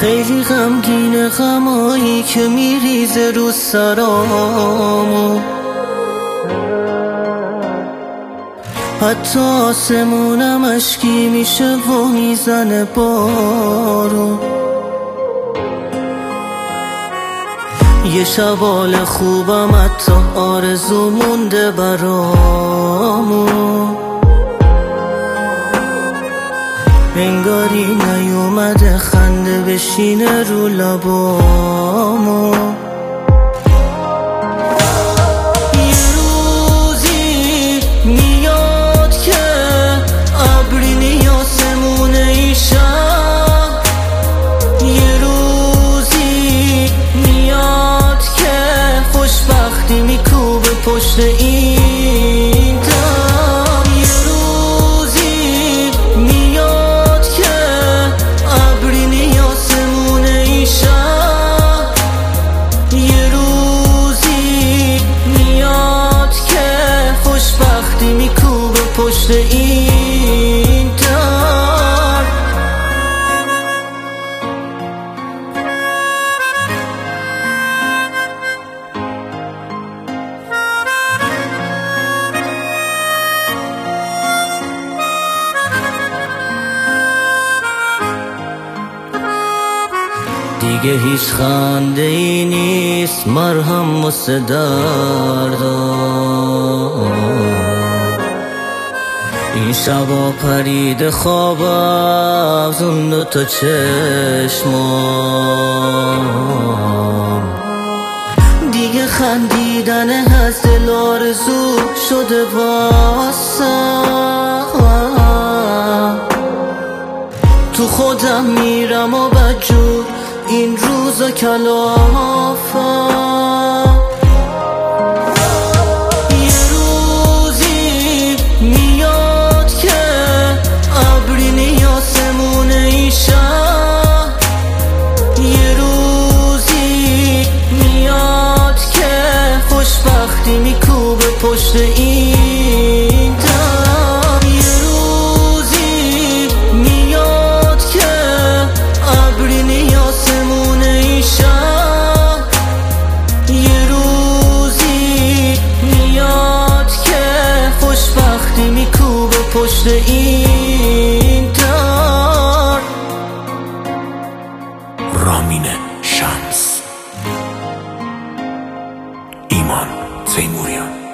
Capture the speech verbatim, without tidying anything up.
خیلی غمگین غمایی که میریزه رو سرامو، حتی آسمونم اشکی میشه و میزنه بارو. یه شبال خوبم حتی آرزو مونده برامو، انگاری نیومده خنده بشینه رو لبامو. یه روزی میاد که ابری نیاسمونه ای شب، یه روزی میاد که خوشبختی میکوبه پشت این در. یه روزی میاد که ابری نیاسمونه ای شب، یه روزی میاد که خوشبختی میکوبه پشت این در. دیگه هیچ خنده ای نیست مرهم واسه دردام، این شبا پرید خوابم زون دوتا چشمام. دیگه خندیدن از دل آرزو شده واسم، تو خودم میرم و بدجور این روزا کلافم. یه روزی میاد که ابری نیاسمونه ای شب، یه روزی میاد که خوشبختی میکوبه پشت این در. یه روزی میاد که ابری نیاسمونه ای شب، یه روزی میاد که خوشبختی میکوبه پشت این در. رامین شمس، ایمان تیموریان.